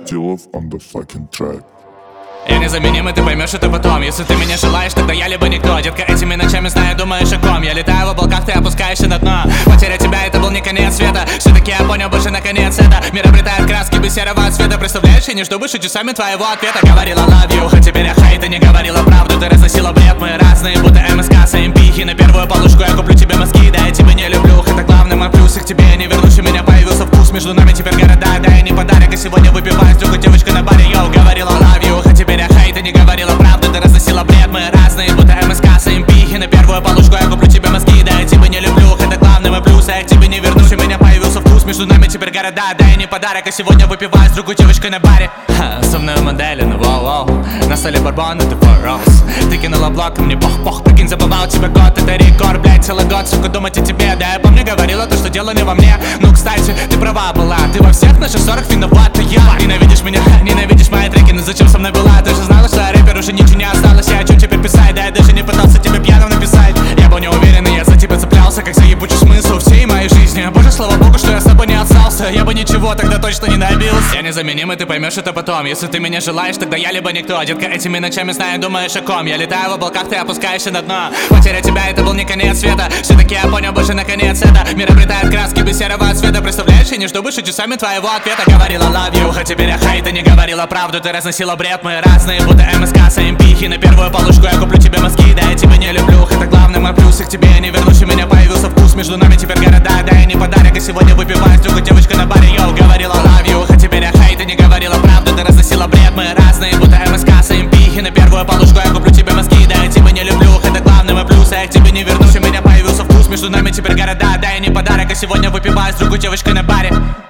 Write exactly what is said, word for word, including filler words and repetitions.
Dealov on the fucking track. Я незаменим, и ты поймешь это потом. Если ты меня желаешь, тогда я либо никто. Детка, этими ночами знаю, думаешь о ком. Я летаю в облаках, ты опускаешься на дно. Потеря тебя, это был не конец света. Все-таки я понял, больше наконец это. Мир обретает краски без серого цвета. Представляешь, я не жду больше часами твоего ответа. Говорила love you, хоть теперь я хай. Ты не говорила правду, ты разносила бред. Мы разные, будто МСК с АМПихи. На первую полушку я куплю тебе мозги. Да, я тебя не люблю, это главный мой плюс. И к тебе я не вернусь, у меня появился вкус. Между нами теперь города, да, я не подарок. А сегодня выпиваю с другой девочкой на баре. Йоу, говорила love you, хоть теперь я хай. Ты не говорила правду, ты разносила бред. Мы разные, будто МСК с АМПихи. На первую полушку я куплю тебе мозги. Да, я тебя не люблю, это главный мой плюс. А я к тебе не вернусь, у меня появился вкус. Между нами теперь города, да, я не подарок. А сегодня выпиваю с другой девочкой на баре. Ха, со мной модели, ну воу-воу. На столе барбон, это for us. Ты кинула блок, мне пох-пох. Прикинь, забывал тебя год, это рекорд, блядь, целый год. Сука, думать о тебе, да, я помню, говорила то, что дело не во мне. Ну, кстати, ты права была. Ты во всех наших ссорах виновата я. Ненавидишь меня, ненавидишь мои треки. Но зачем со мной была? Ты же знала, что я рэпер, уже ничего не осталось. Я о чем теперь писать, да, я даже не пытался тебе пьяным написать. Я был не уверен, и я за тебя цеплялся, как за ебучий смысл всей моей жизни. Боже, слава богу, что я с тобой не остался. Я бы ничего тогда точно не добился. Я незаменим, и ты поймешь это потом. Если ты меня желаешь, тогда я либо никто. Детка, этими ночами знаю, думаешь о ком. Я летаю в облаках, ты опускаешься на дно. Потеря тебя, это был не конец света. Все-таки я понял, больше наконец это. Мир обретает краски без серого цвета. Представляешь, я не жду больше часами твоего ответа. Говорила love you, хоть теперь я хай. Ты не говорила правду, ты разносила бред. Мы разные, будто МСК с АМПихи. На первую полушку я куплю тебе мозги. Да, я тебя не люблю, это главный мой плюс. И к тебе я не вернусь, у меня появился вкус. Между нами теперь города, да, я не подарок. А сегодня выпиваю с другой девочкой на баре. Йоу, говорила love you, хоть теперь я хай. Ты не говорила правду, ты разносила бред. Мы разные, будто МСК с АМПихи. На первую полушку я куплю тебе мозги. Да, я тебя не люблю, это главный мой плюс. А я к тебе не вернусь, у меня появился вкус. Между нами теперь города, да, я не подарок. А сегодня выпиваю с другой девочкой на баре.